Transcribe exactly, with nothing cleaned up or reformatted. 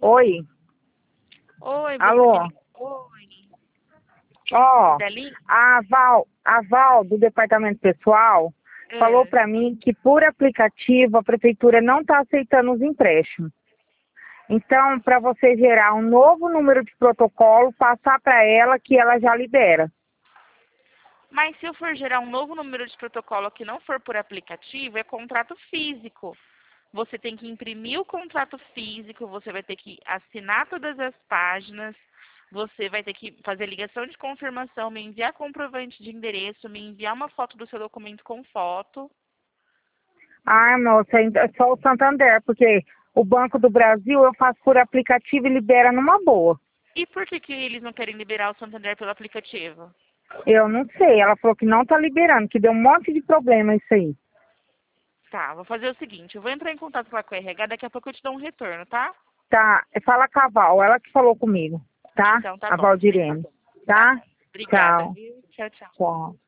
Oi, Oi, você me alô. ligou? Oi. Ó, Dali? a Val, a Val do departamento pessoal falou É. para mim que por aplicativo a prefeitura não está aceitando os empréstimos. Então, para você gerar um novo número de protocolo, passar para ela que ela já libera. Mas se eu for gerar um novo número de protocolo que não for por aplicativo, é contrato físico. Você tem que imprimir o contrato físico, você vai ter que assinar todas as páginas, você vai ter que fazer ligação de confirmação, me enviar comprovante de endereço, me enviar uma foto do seu documento com foto. Ah, moça, é só o Santander, porque o Banco do Brasil eu faço por aplicativo e libera numa boa. E por que, que eles não querem liberar o Santander pelo aplicativo? Eu não sei, ela falou que não está liberando, que deu um monte de problema isso aí. Tá, vou fazer o seguinte, eu vou entrar em contato lá com a R H, daqui a pouco eu te dou um retorno, tá? Tá, fala com a Val, ela que falou comigo, tá? Então tá A bom. Obrigada. Valdirene, Tá tá? bom. Obrigada, Tchau, viu? Tchau, tchau. tchau.